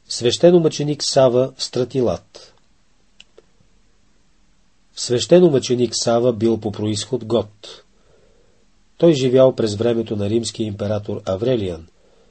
Свещеномъченик Сава Стратилат. Свещеномъченик Сава бил по произход гот. Той живял през времето на римския император Аврелиан,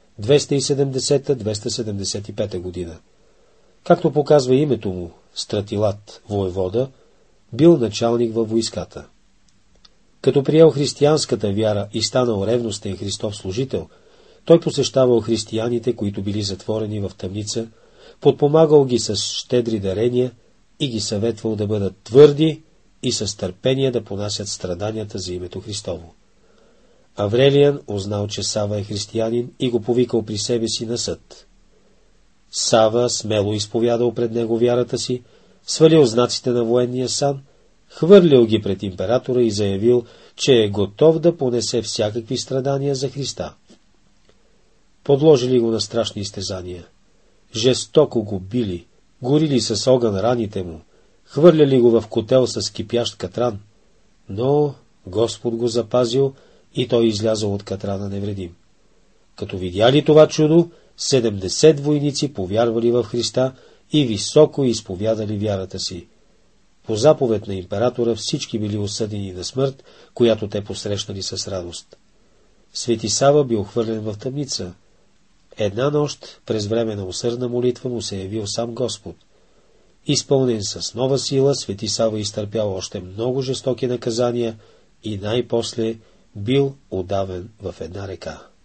270-275 година. Както показва името му, Стратилат, воевода, бил началник във войската. Като приел християнската вяра и станал ревностен Христов служител, той посещавал християните, които били затворени в тъмница, подпомагал ги с щедри дарения и ги съветвал да бъдат твърди и с търпение да понасят страданията за името Христово. Аврелиан узнал, че Сава е християнин и го повикал при себе си на съд. Сава смело изповядал пред него вярата си, свалил знаците на военния сан, хвърлил ги пред императора и заявил, че е готов да понесе всякакви страдания за Христа. Подложили го на страшни изтезания. Жестоко го били, горили с огън раните му, хвърляли го в котел с кипящ катран, но Господ го запазил и той излязъл от катрана невредим. Като видяли това чудо, 70 войници повярвали в Христа и високо изповядали вярата си. По заповед на императора всички били осъдени на смърт, която те посрещнали с радост. Свети Сава бил хвърлен в тъмница. Една нощ, през време на усърдна молитва, му се явил сам Господ. Изпълнен с нова сила, Свети Сава изтърпял още много жестоки наказания и най-после бил удавен в една река.